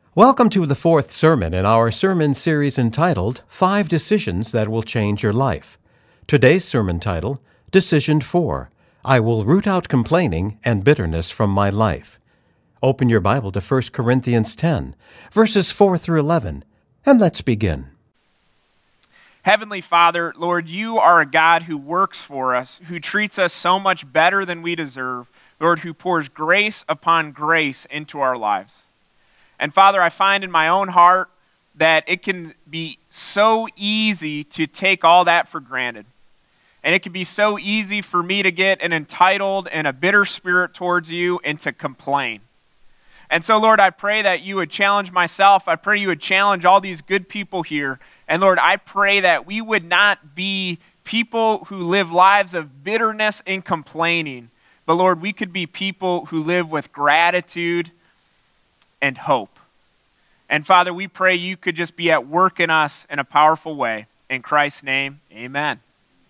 Welcome to the fourth sermon in our sermon series entitled 5 Decisions That Will Change Your Life. Today's sermon title, Decision 4, I Will Root Out Complaining and Bitterness from My Life. Open your Bible to 1 Corinthians 10, verses 4 through 11, and let's begin. Heavenly Father, Lord, you are a God who works for us, who treats us so much better than we deserve, Lord, who pours grace upon grace into our lives. And Father, I find in my own heart that it can be so easy to take all that for granted. And it can be so easy for me to get an entitled and a bitter spirit towards you and to complain. And so, Lord, I pray that you would challenge myself. I pray you would challenge all these good people here. And Lord, I pray that we would not be people who live lives of bitterness and complaining. But Lord, we could be people who live with gratitude and hope. And Father, we pray you could just be at work in us in a powerful way. In Christ's name, amen.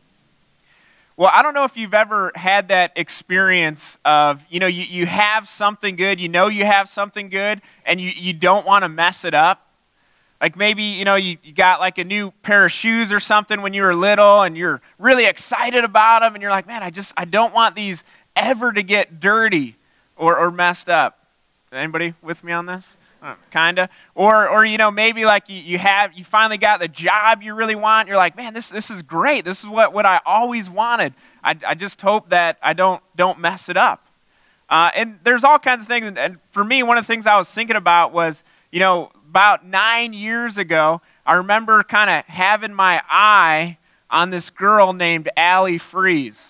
Well, I don't know if you've ever had that experience of, you have something good, you have something good, and you don't want to mess it up. Like maybe, you got like a new pair of shoes or something when you were little, and you're really excited about them, and you're like, man, I don't want these ever to get dirty or messed up. Anybody with me on this? Kinda. Or maybe like you finally got the job you really want. You're like, man, this is great. This is what I always wanted. I just hope that I don't mess it up. And there's all kinds of things. And for me, one of the things I was thinking about was, about 9 years ago, I remember kind of having my eye on this girl named Allie Freeze.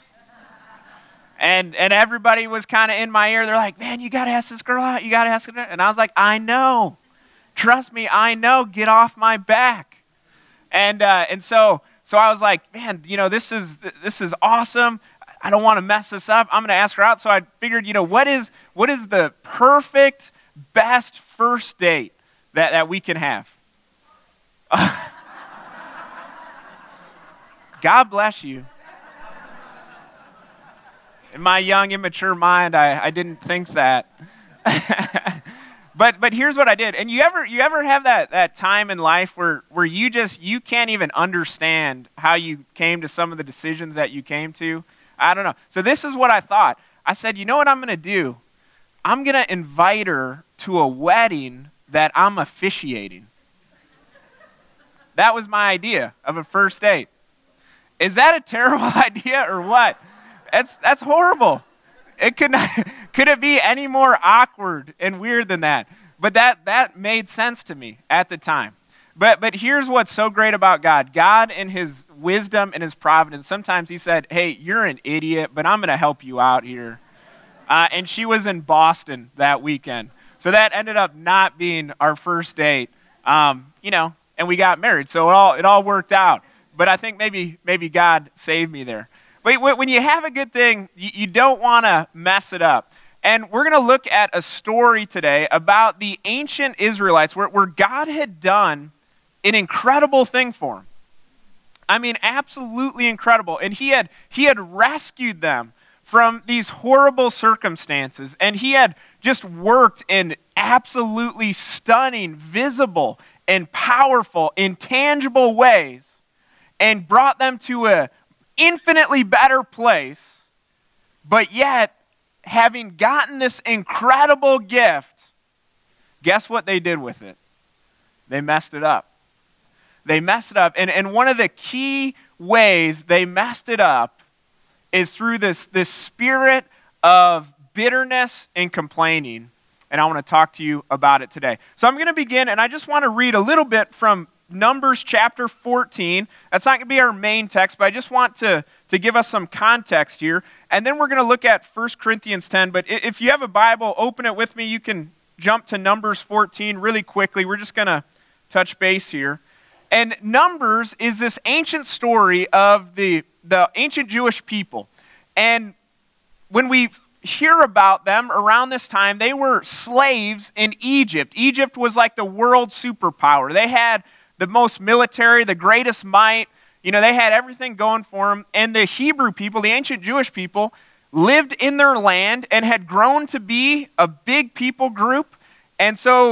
And everybody was kind of in my ear. They're like, man, you got to ask this girl out. You got to ask her. And I was like, I know. Trust me, I know. Get off my back. And so I was like, man, this is awesome. I don't want to mess this up. I'm going to ask her out. So I figured, what is the perfect, best first date that we can have? God bless you. In my young, immature mind, I didn't think that. But here's what I did. And you ever have that time in life where you can't even understand how you came to some of the decisions that you came to? I don't know. So this is what I thought. I said, you know what I'm going to do? I'm going to invite her to a wedding that I'm officiating. That was my idea of a first date. Is that a terrible idea or what? That's horrible. Could it be any more awkward and weird than that? But that made sense to me at the time. But here's what's so great about God. God, in his wisdom and his providence, sometimes he said, hey, you're an idiot, but I'm going to help you out here. And she was in Boston that weekend. So that ended up not being our first date, and we got married. So it all worked out. But I think maybe God saved me there. But when you have a good thing, you don't want to mess it up. And we're going to look at a story today about the ancient Israelites where God had done an incredible thing for them. I mean, absolutely incredible. And he had rescued them from these horrible circumstances. And he had just worked in absolutely stunning, visible, and powerful, intangible ways and brought them to a infinitely better place, but yet, having gotten this incredible gift, guess what they did with it? They messed it up. They messed it up. And one of the key ways they messed it up is through this spirit of bitterness and complaining. And I want to talk to you about it today. So I'm going to begin, and I just want to read a little bit from Numbers chapter 14. That's not going to be our main text, but I just want to give us some context here. And then we're going to look at 1 Corinthians 10. But if you have a Bible, open it with me. You can jump to Numbers 14 really quickly. We're just going to touch base here. And Numbers is this ancient story of the ancient Jewish people. And when we hear about them around this time, they were slaves in Egypt. Egypt was like the world superpower. They had the most military, the greatest might. They had everything going for them. And the Hebrew people, the ancient Jewish people, lived in their land and had grown to be a big people group. And so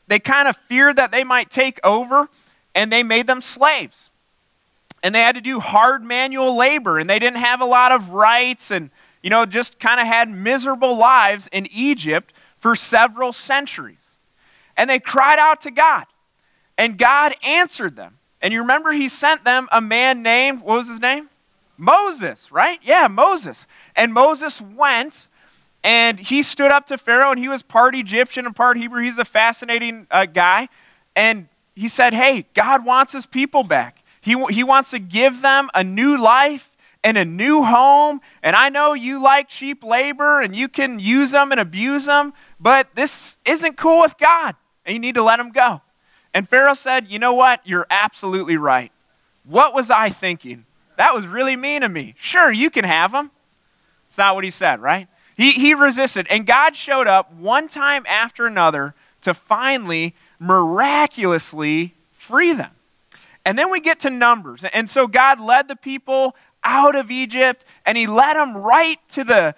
they kind of feared that they might take over, and they made them slaves. And they had to do hard manual labor, and they didn't have a lot of rights, and just kind of had miserable lives in Egypt for several centuries. And they cried out to God, and God answered them. And you remember he sent them a man named, what was his name? Moses, right? Yeah, Moses. And Moses went, and he stood up to Pharaoh, and he was part Egyptian and part Hebrew. He's a fascinating guy. And he said, hey, God wants his people back. He wants to give them a new life and a new home. And I know you like cheap labor, and you can use them and abuse them, but this isn't cool with God, and you need to let them go. And Pharaoh said, you know what? You're absolutely right. What was I thinking? That was really mean of me. Sure, you can have them. It's not what he said, right? He resisted. And God showed up one time after another to finally, miraculously free them. And then we get to Numbers. And so God led the people out of Egypt, and he led them right to the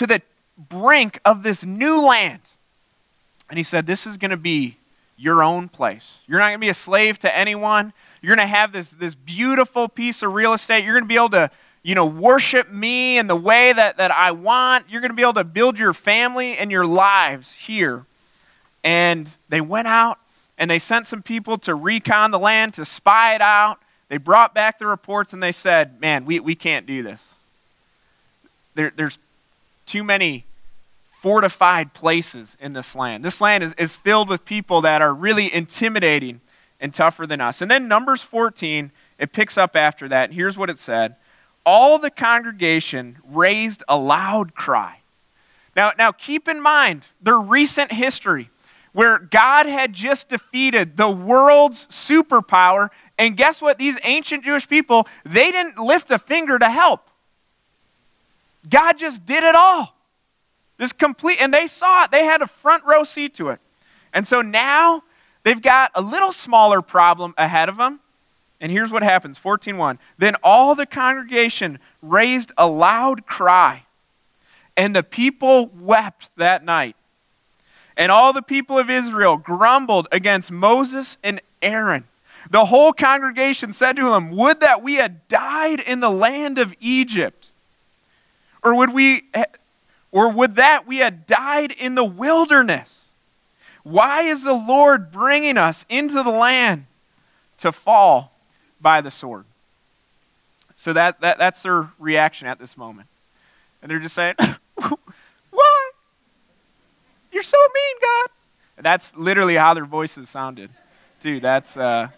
brink of this new land. And he said, this is going to be your own place. You're not going to be a slave to anyone. You're going to have this beautiful piece of real estate. You're going to be able to, worship me in the way that I want. You're going to be able to build your family and your lives here. And they went out, and they sent some people to recon the land, to spy it out. They brought back the reports, and they said, man, we can't do this. There's too many fortified places in this land. This land is filled with people that are really intimidating and tougher than us. And then Numbers 14, it picks up after that. Here's what it said. All the congregation raised a loud cry. Now keep in mind the recent history where God had just defeated the world's superpower, and guess what? These ancient Jewish people, they didn't lift a finger to help. God just did it all. Just complete, and they saw it. They had a front row seat to it. And so now they've got a little smaller problem ahead of them. And here's what happens, 14:1. Then all the congregation raised a loud cry, and the people wept that night. And all the people of Israel grumbled against Moses and Aaron. The whole congregation said to them, would that we had died in the land of Egypt, or would that we had died in the wilderness. Why is the Lord bringing us into the land to fall by the sword? So that's their reaction at this moment. And they're just saying, why? You're so mean, God. And that's literally how their voices sounded. Dude, that's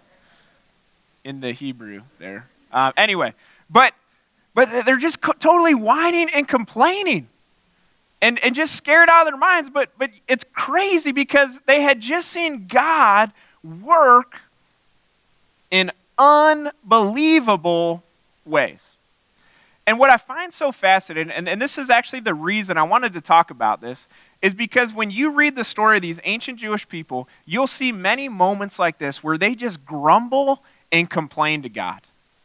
in the Hebrew there. Anyway, but they're just totally whining and complaining. And just scared out of their minds, but it's crazy because they had just seen God work in unbelievable ways. And what I find so fascinating, and this is actually the reason I wanted to talk about this, is because when you read the story of these ancient Jewish people, you'll see many moments like this where they just grumble and complain to God.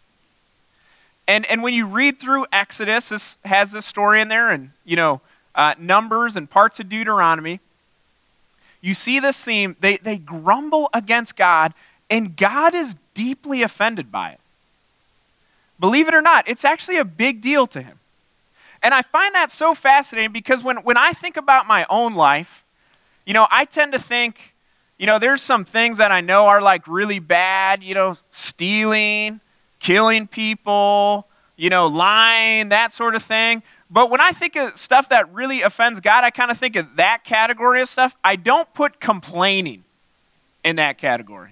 And when you read through Exodus, this has this story in there, and Numbers and parts of Deuteronomy, you see this theme. They grumble against God, and God is deeply offended by it. Believe it or not, it's actually a big deal to him. And I find that so fascinating because when I think about my own life, I tend to think, there's some things that I know are like really bad, stealing, killing people, lying, that sort of thing. But when I think of stuff that really offends God, I kind of think of that category of stuff. I don't put complaining in that category.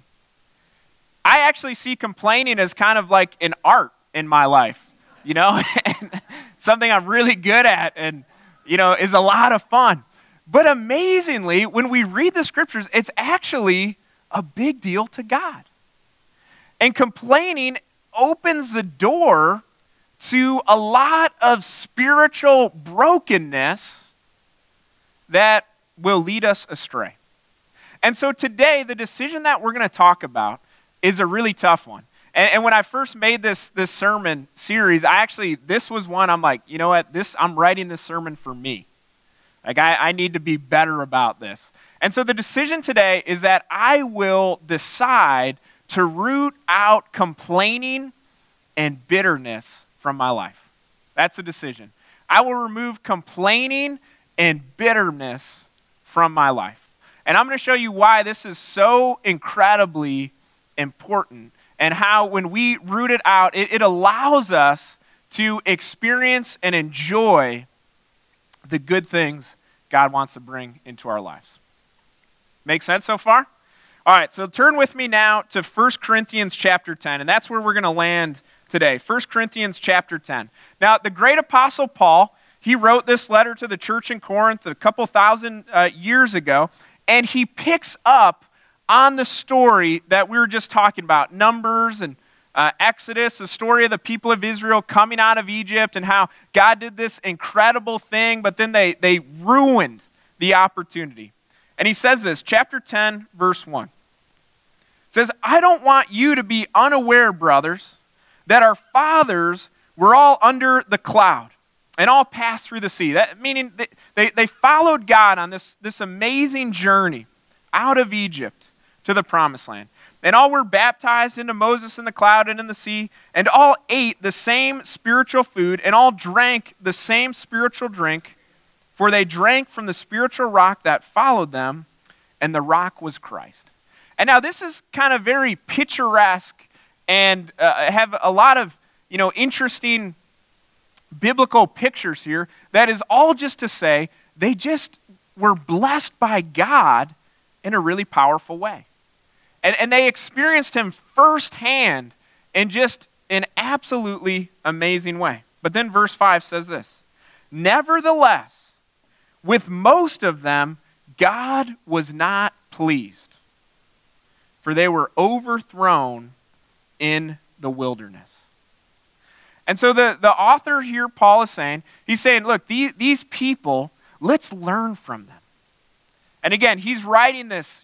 I actually see complaining as kind of like an art in my life, and something I'm really good at and, is a lot of fun. But amazingly, when we read the scriptures, it's actually a big deal to God. And complaining opens the door to a lot of spiritual brokenness that will lead us astray. And so today, the decision that we're going to talk about is a really tough one. And when I first made this sermon series, this was one I'm like, I'm writing this sermon for me. Like, I need to be better about this. And so the decision today is that I will decide to root out complaining and bitterness from my life. That's the decision. I will remove complaining and bitterness from my life. And I'm going to show you why this is so incredibly important, and how when we root it out, it allows us to experience and enjoy the good things God wants to bring into our lives. Make sense so far? All right, so turn with me now to 1 Corinthians chapter 10, and that's where we're going to land today. 1 Corinthians chapter 10. Now, the great apostle Paul, he wrote this letter to the church in Corinth a couple thousand years ago, and he picks up on the story that we were just talking about, Numbers and Exodus, the story of the people of Israel coming out of Egypt and how God did this incredible thing, but then they ruined the opportunity. And he says this, chapter 10, verse 1. It says, I don't want you to be unaware, brothers, that our fathers were all under the cloud and all passed through the sea. That meaning they followed God on this amazing journey out of Egypt to the promised land. And all were baptized into Moses in the cloud and in the sea, and all ate the same spiritual food, and all drank the same spiritual drink, for they drank from the spiritual rock that followed them, and the rock was Christ. And now this is kind of very picturesque and have a lot of interesting biblical pictures here. That is all just to say they just were blessed by God in a really powerful way. And they experienced him firsthand in just an absolutely amazing way. But then verse 5 says this, nevertheless, with most of them, God was not pleased, for they were overthrown in the wilderness. And so the author here, Paul, is saying, he's saying, look, these people, let's learn from them. And again, he's writing this,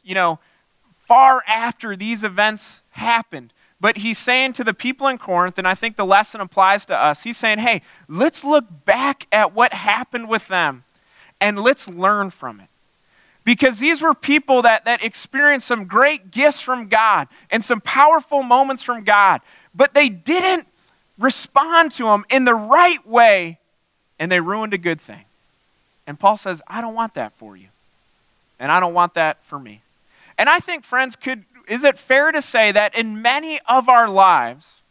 far after these events happened. But he's saying to the people in Corinth, and I think the lesson applies to us, he's saying, hey, let's look back at what happened with them and let's learn from it. Because these were people that experienced some great gifts from God and some powerful moments from God, but they didn't respond to them in the right way, and they ruined a good thing. And Paul says, I don't want that for you, and I don't want that for me. And I think, friends, is it fair to say that in many of our lives,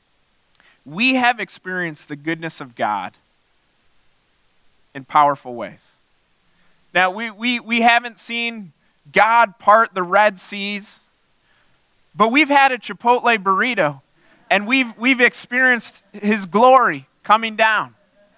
we have experienced the goodness of God in powerful ways? Now, we haven't seen God part the Red Seas, but we've had a Chipotle burrito, and we've experienced his glory coming down.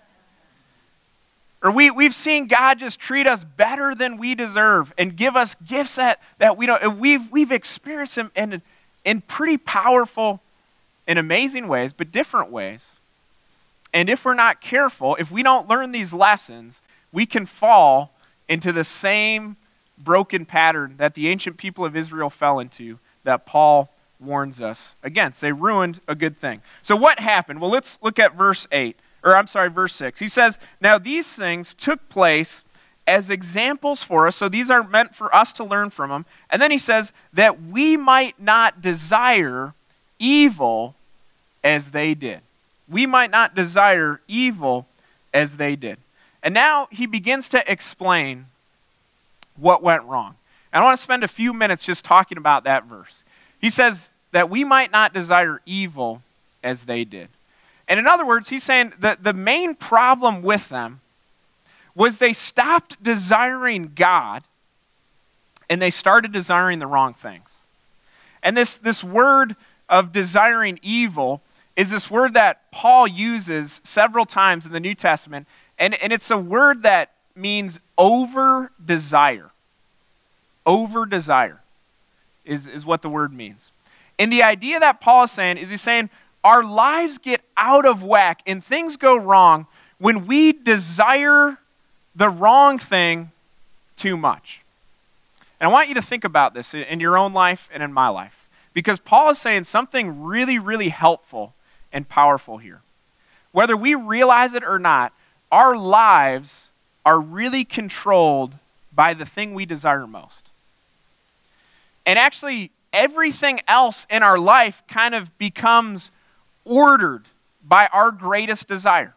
Or we've seen God just treat us better than we deserve and give us gifts that we don't. And we've experienced him in pretty powerful and amazing ways, but different ways. And if we're not careful, if we don't learn these lessons, we can fall into the same broken pattern that the ancient people of Israel fell into, that Paul warns us against. They ruined a good thing. So what happened? Well, let's look at verse 6. He says, now these things took place as examples for us. So these are meant for us to learn from them. And then he says that we might not desire evil as they did. We might not desire evil as they did. And now he begins to explain what went wrong. And I want to spend a few minutes just talking about that verse. He says that we might not desire evil as they did. And in other words, he's saying that the main problem with them was they stopped desiring God and they started desiring the wrong things. And this word of desiring evil is this word that Paul uses several times in the New Testament, and it's a word that means over-desire. Over-desire is what the word means. And the idea that Paul is saying is he's saying our lives get out of whack and things go wrong when we desire the wrong thing too much. And I want you to think about this in your own life and in my life, because Paul is saying something really, really helpful and powerful here. Whether we realize it or not, our lives are really controlled by the thing we desire most. And actually, everything else in our life kind of becomes ordered by our greatest desire.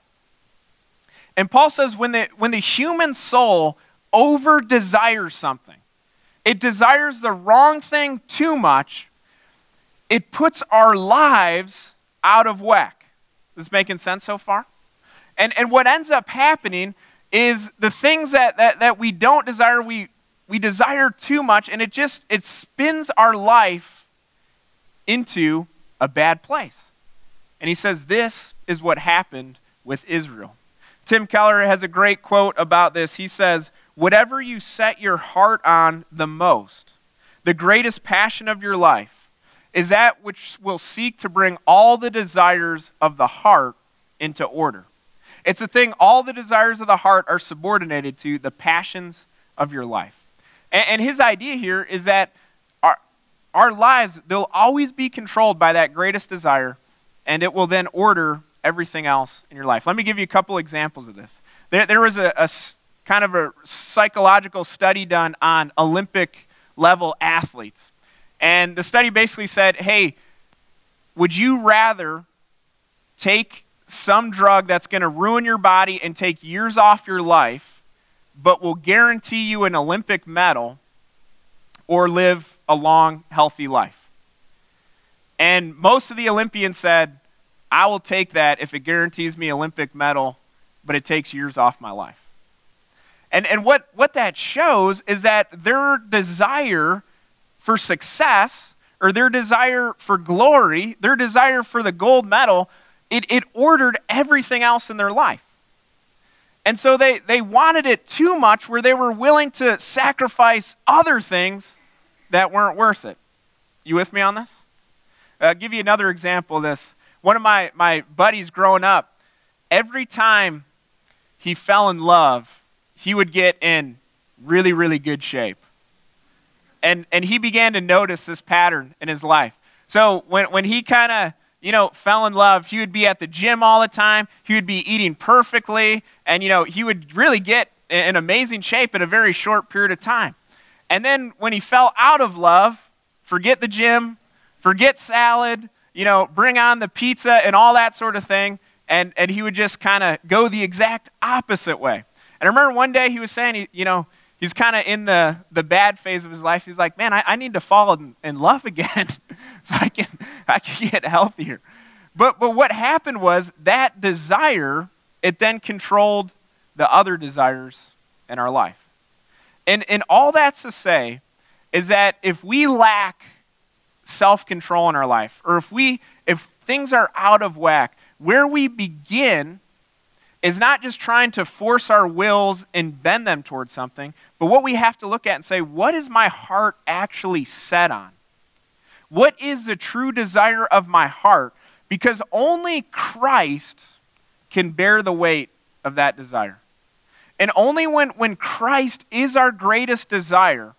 And Paul says when the human soul over-desires something, it desires the wrong thing too much, it puts our lives out of whack. Is this making sense so far? And what ends up happening is the things that we don't desire, we desire too much, and it spins our life into a bad place. And he says this is what happened with Israel. Tim Keller has a great quote about this. He says, "Whatever you set your heart on the most, the greatest passion of your life, is that which will seek to bring all the desires of the heart into order." It's the thing all the desires of the heart are subordinated to, the passions of your life. And his idea here is that our lives, they'll always be controlled by that greatest desire, and it will then order everything else in your life. Let me give you a couple examples of this. There was a kind of a psychological study done on Olympic level athletes. And the study basically said, hey, would you rather take some drug that's going to ruin your body and take years off your life, but will guarantee you an Olympic medal, or live a long, healthy life? And most of the Olympians said, I will take that if it guarantees me Olympic medal, but it takes years off my life. And what that shows is that their desire for success, or their desire for glory, their desire for the gold medal, it ordered everything else in their life. And so they wanted it too much where they were willing to sacrifice other things that weren't worth it. You with me on this? I'll give you another example of this. One of my buddies growing up, every time he fell in love, he would get in really, really good shape. And he began to notice this pattern in his life. So when he kind of, fell in love, he would be at the gym all the time. He would be eating perfectly. And, he would really get in amazing shape in a very short period of time. And then when he fell out of love, forget the gym, forget salad, bring on the pizza and all that sort of thing. And he would just kind of go the exact opposite way. And I remember one day he was saying, he's kind of in the bad phase of his life. He's like, man, I need to fall in love again so I can get healthier. But what happened was that desire, it then controlled the other desires in our life. And all that's to say is that if we lack self-control in our life, or if things are out of whack, where we begin is not just trying to force our wills and bend them towards something, but what we have to look at and say, what is my heart actually set on? What is the true desire of my heart? Because only Christ can bear the weight of that desire. And only when Christ is our greatest desire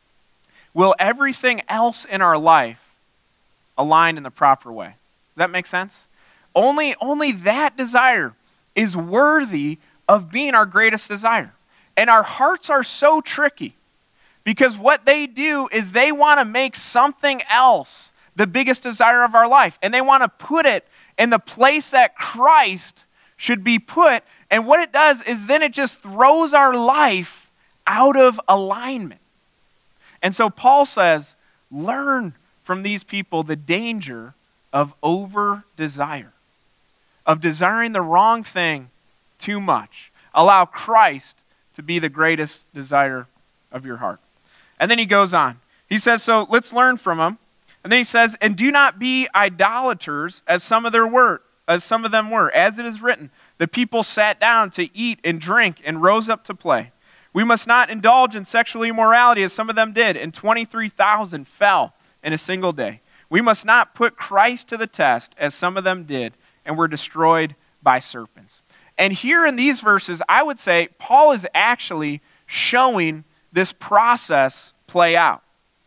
will everything else in our life align in the proper way. Does that make sense? Only that desire is worthy of being our greatest desire. And our hearts are so tricky because what they do is they want to make something else the biggest desire of our life. And they want to put it in the place that Christ should be put. And what it does is then it just throws our life out of alignment. And so Paul says, learn from these people the danger of over-desire, of desiring the wrong thing too much. Allow Christ to be the greatest desire of your heart. And then he goes on. He says, so let's learn from him. And then he says, and do not be idolaters as some of them were. As it is written, the people sat down to eat and drink and rose up to play. We must not indulge in sexual immorality as some of them did, and 23,000 fell in a single day. We must not put Christ to the test as some of them did and were destroyed by serpents. And here in these verses, I would say Paul is actually showing this process play out.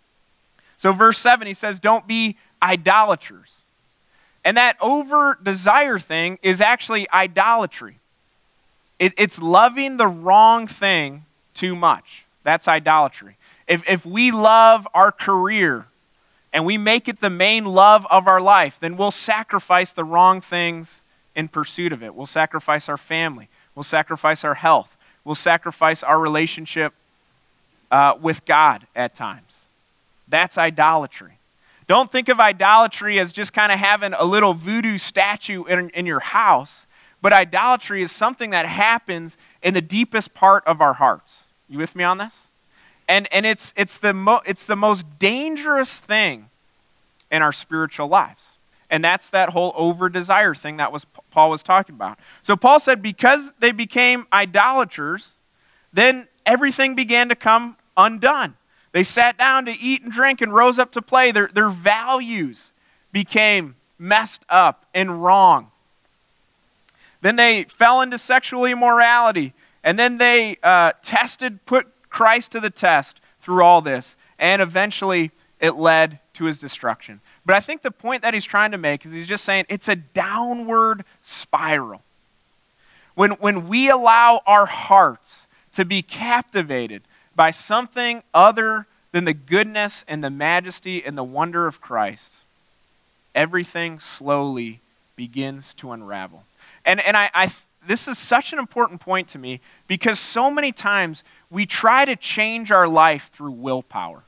So verse 7, he says, don't be idolaters. And that over-desire thing is actually idolatry. It's loving the wrong thing too much. That's idolatry. If we love our career and we make it the main love of our life, then we'll sacrifice the wrong things in pursuit of it. We'll sacrifice our family. We'll sacrifice our health. We'll sacrifice our relationship with God at times. That's idolatry. Don't think of idolatry as just kind of having a little voodoo statue in your house, but idolatry is something that happens in the deepest part of our hearts. You with me on this? And it's the most dangerous thing in our spiritual lives. And that's that whole over-desire thing that Paul was talking about. So Paul said because they became idolaters, then everything began to come undone. They sat down to eat and drink and rose up to play. Their values became messed up and wrong. Then they fell into sexual immorality. And then they put Christ to the test through all this. And eventually it led to his destruction. But I think the point that he's trying to make is he's just saying it's a downward spiral. When we allow our hearts to be captivated by something other than the goodness and the majesty and the wonder of Christ, everything slowly begins to unravel. And this is such an important point to me because so many times we try to change our life through willpower.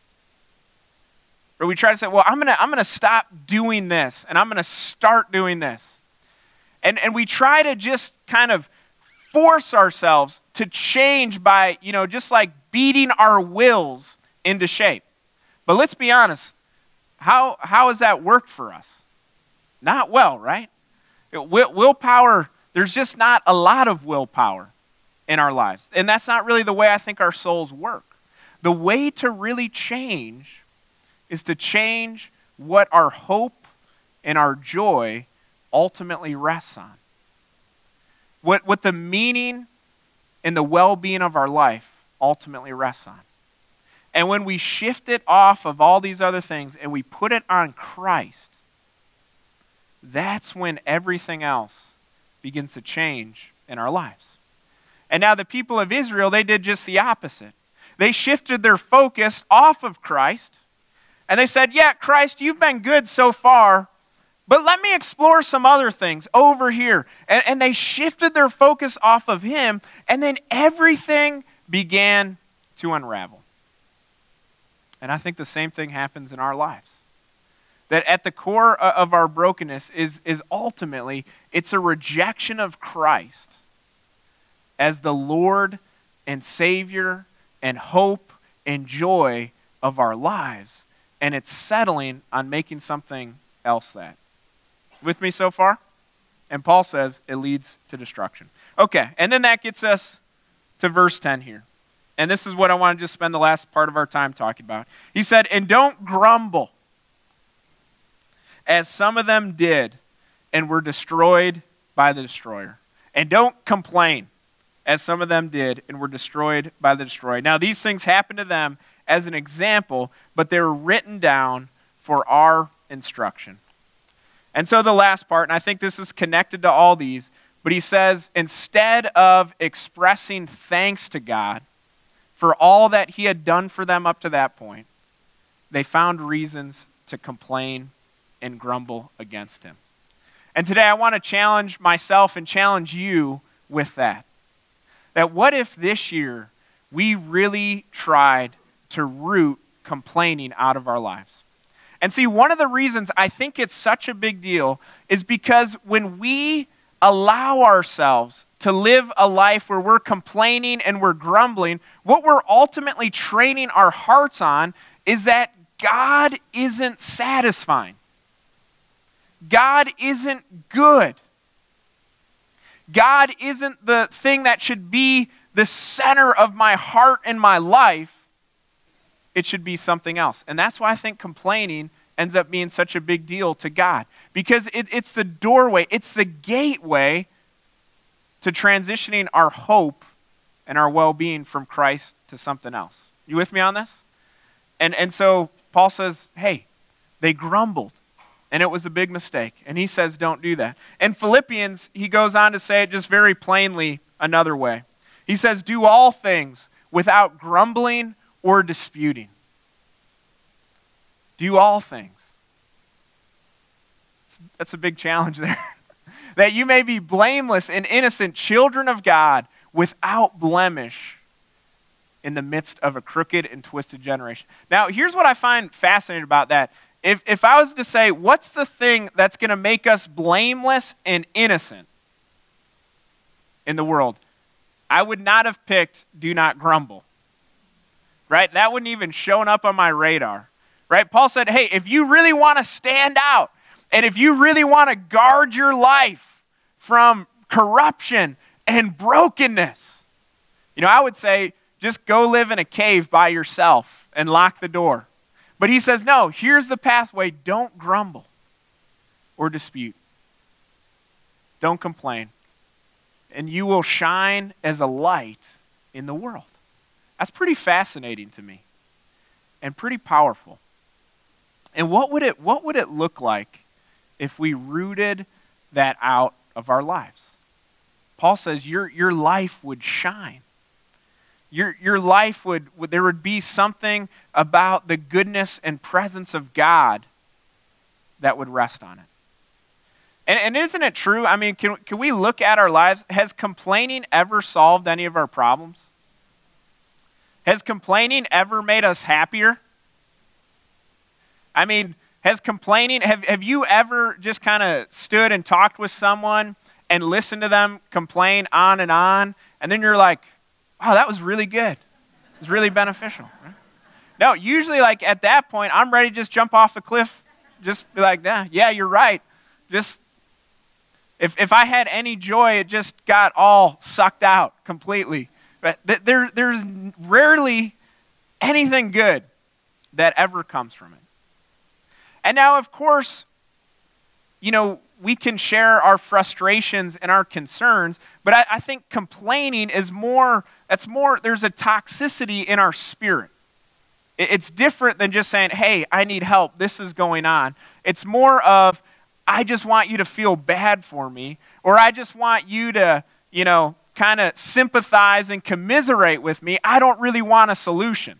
Or we try to say, well, I'm gonna stop doing this and I'm gonna start doing this. And we try to just kind of force ourselves to change by, just like beating our wills into shape. But let's be honest, how has that worked for us? Not well, right? Willpower, there's just not a lot of willpower in our lives. And that's not really the way I think our souls work. The way to really change is to change what our hope and our joy ultimately rests on. What the meaning and the well-being of our life ultimately rests on. And when we shift it off of all these other things and we put it on Christ, that's when everything else begins to change in our lives. And now the people of Israel, they did just the opposite. They shifted their focus off of Christ, and they said, yeah, Christ, you've been good so far, but let me explore some other things over here. And they shifted their focus off of him, and then everything began to unravel. And I think the same thing happens in our lives. That at the core of our brokenness is ultimately, it's a rejection of Christ as the Lord and Savior and hope and joy of our lives. And it's settling on making something else that. With me so far? And Paul says it leads to destruction. Okay, and then that gets us to verse 10 here. And this is what I want to just spend the last part of our time talking about. He said, and don't grumble, as some of them did, and were destroyed by the destroyer. And don't complain, as some of them did, and were destroyed by the destroyer. Now, these things happened to them as an example, but they were written down for our instruction. And so the last part, and I think this is connected to all these, but he says, instead of expressing thanks to God for all that he had done for them up to that point, they found reasons to complain and grumble against him. And today I want to challenge myself and challenge you with that. That what if this year we really tried to root complaining out of our lives? And see, one of the reasons I think it's such a big deal is because when we allow ourselves to live a life where we're complaining and we're grumbling, what we're ultimately training our hearts on is that God isn't satisfying. God isn't good. God isn't the thing that should be the center of my heart and my life. It should be something else. And that's why I think complaining ends up being such a big deal to God. Because it's the doorway, it's the gateway to transitioning our hope and our well-being from Christ to something else. You with me on this? And so Paul says, hey, they grumbled. And it was a big mistake. And he says, don't do that. In Philippians, he goes on to say it just very plainly another way. He says, do all things without grumbling or disputing. Do all things. That's a big challenge there. That you may be blameless and innocent children of God without blemish in the midst of a crooked and twisted generation. Now, here's what I find fascinating about that. If I was to say, what's the thing that's going to make us blameless and innocent in the world? I would not have picked do not grumble. Right? That wouldn't even shown up on my radar. Right? Paul said, hey, if you really want to stand out, and if you really want to guard your life from corruption and brokenness, I would say just go live in a cave by yourself and lock the door. But he says, no, here's the pathway. Don't grumble or dispute. Don't complain. And you will shine as a light in the world. That's pretty fascinating to me and pretty powerful. And what would it look like if we rooted that out of our lives? Paul says your life would shine. Your life there would be something about the goodness and presence of God that would rest on it. And isn't it true? I mean, can we look at our lives? Has complaining ever solved any of our problems? Has complaining ever made us happier? I mean, have you ever just kind of stood and talked with someone and listened to them complain on, and then you're like, wow, that was really good. It was really beneficial. Right? No, usually like at that point, I'm ready to just jump off the cliff. Just be like, yeah, you're right. Just, if I had any joy, it just got all sucked out completely. But there's rarely anything good that ever comes from it. And now, of course, we can share our frustrations and our concerns, but I think complaining is there's a toxicity in our spirit. It's different than just saying, hey, I need help, this is going on. It's more of, I just want you to feel bad for me, or I just want you to, kind of sympathize and commiserate with me. I don't really want a solution.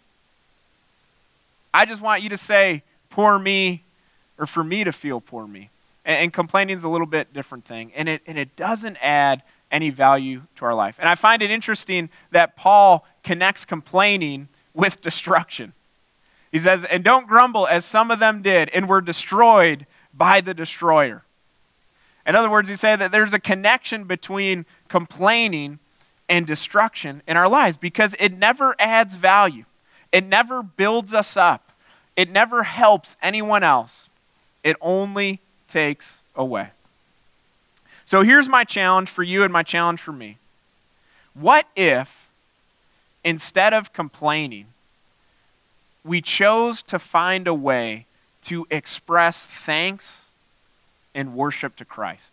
I just want you to say, poor me, or for me to feel poor me. And complaining is a little bit different thing. And it doesn't add any value to our life. And I find it interesting that Paul connects complaining with destruction. He says, and don't grumble as some of them did and were destroyed by the destroyer. In other words, he said that there's a connection between complaining and destruction in our lives because it never adds value. It never builds us up. It never helps anyone else. It only takes away. So here's my challenge for you and my challenge for me. What if, instead of complaining, we chose to find a way to express thanks and worship to Christ?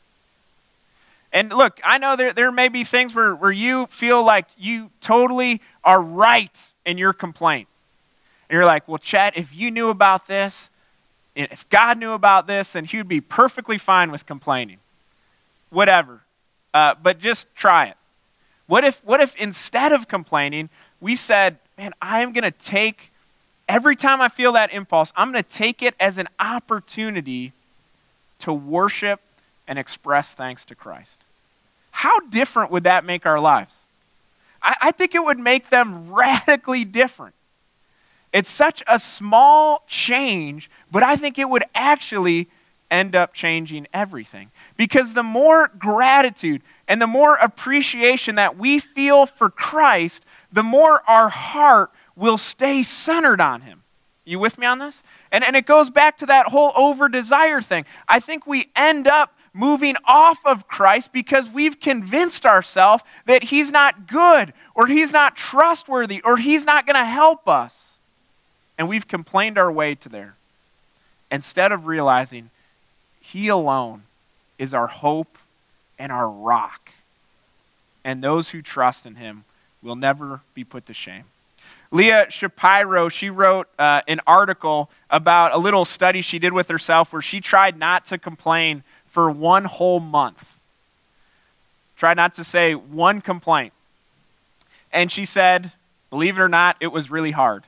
And look, I know there may be things where you feel like you totally are right in your complaint. And you're like, well, Chet, if you knew about this, if God knew about this, then he would be perfectly fine with complaining. Whatever. But just try it. What if instead of complaining, we said, man, I'm going to take, every time I feel that impulse, I'm going to take it as an opportunity to worship and express thanks to Christ. How different would that make our lives? I think it would make them radically different. It's such a small change, but I think it would actually end up changing everything. Because the more gratitude and the more appreciation that we feel for Christ, the more our heart will stay centered on him. You with me on this? And it goes back to that whole over-desire thing. I think we end up moving off of Christ because we've convinced ourselves that he's not good, or he's not trustworthy, or he's not going to help us. And we've complained our way to there, instead of realizing he alone is our hope and our rock. And those who trust in him will never be put to shame. Leah Shapiro, she wrote an article about a little study she did with herself where she tried not to complain for one whole month. Try not to say one complaint. And she said, believe it or not, it was really hard.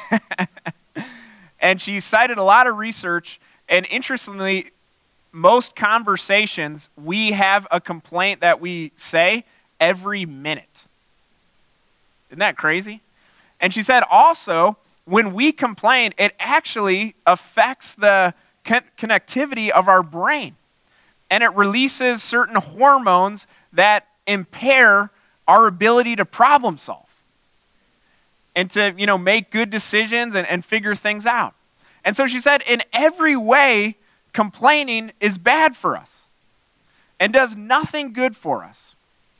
And she cited a lot of research, and interestingly, most conversations, we have a complaint that we say every minute. Isn't that crazy? And she said also, when we complain, it actually affects the connectivity of our brain. And it releases certain hormones that impair our ability to problem solve and to, make good decisions and figure things out. And so she said, in every way, complaining is bad for us and does nothing good for us.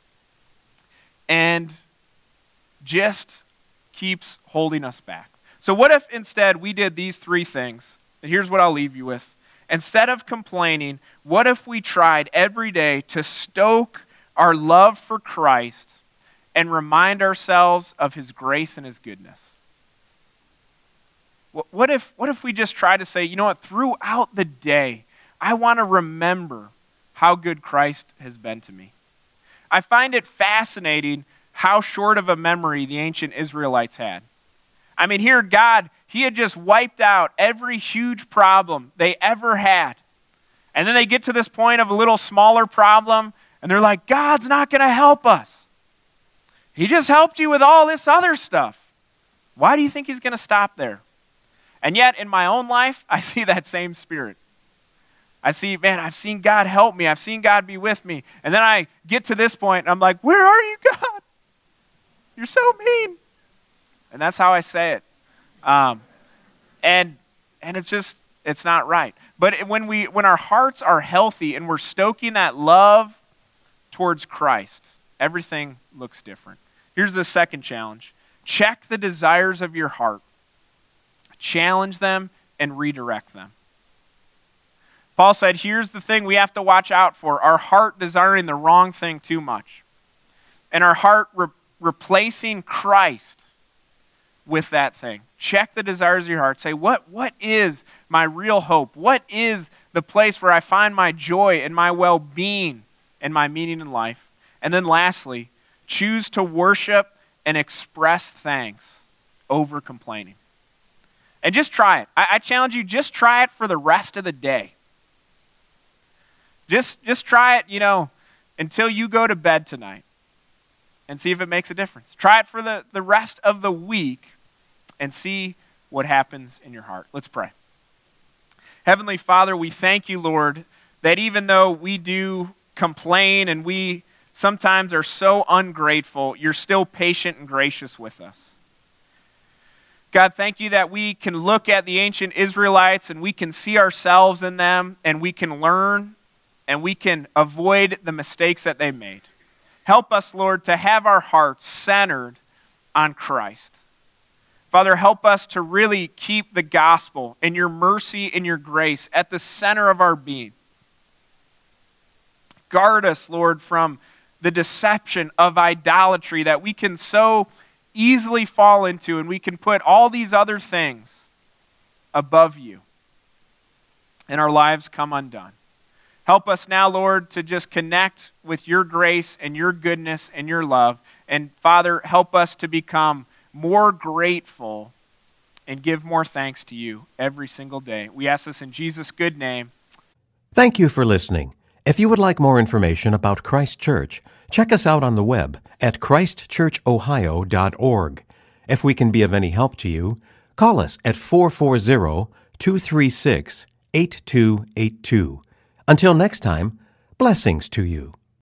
And just keeps holding us back. So what if instead we did these three things? And here's what I'll leave you with. Instead of complaining, what if we tried every day to stoke our love for Christ and remind ourselves of his grace and his goodness? What if we just try to say, throughout the day, I want to remember how good Christ has been to me. I find it fascinating how short of a memory the ancient Israelites had. I mean, here God, he had just wiped out every huge problem they ever had. And then they get to this point of a little smaller problem, and they're like, God's not going to help us. He just helped you with all this other stuff. Why do you think he's going to stop there? And yet, in my own life, I see that same spirit. I've seen God help me. I've seen God be with me. And then I get to this point, and I'm like, where are you, God? You're so mean. And that's how I say it. And it's not right. But when our hearts are healthy and we're stoking that love towards Christ, everything looks different. Here's the second challenge. Check the desires of your heart. Challenge them and redirect them. Paul said, here's the thing we have to watch out for. Our heart desiring the wrong thing too much. And our heart replacing Christ with that thing. Check the desires of your heart. Say, what is my real hope? What is the place where I find my joy and my well-being and my meaning in life? And then lastly, choose to worship and express thanks over complaining. And just try it. I challenge you, just try it for the rest of the day. Just try it, until you go to bed tonight and see if it makes a difference. Try it for the rest of the week and see what happens in your heart. Let's pray. Heavenly Father, we thank you, Lord, that even though we do complain and we sometimes are so ungrateful, you're still patient and gracious with us. God, thank you that we can look at the ancient Israelites and we can see ourselves in them and we can learn and we can avoid the mistakes that they made. Help us, Lord, to have our hearts centered on Christ. Father, help us to really keep the gospel and your mercy and your grace at the center of our being. Guard us, Lord, from the deception of idolatry that we can so easily fall into, and we can put all these other things above you, and our lives come undone. Help us now, Lord, to just connect with your grace and your goodness and your love. And Father, help us to become more grateful and give more thanks to you every single day. We ask this in Jesus' good name. Thank you for listening. If you would like more information about Christ Church, check us out on the web at christchurchohio.org. If we can be of any help to you, call us at 440-236-8282. Until next time, blessings to you.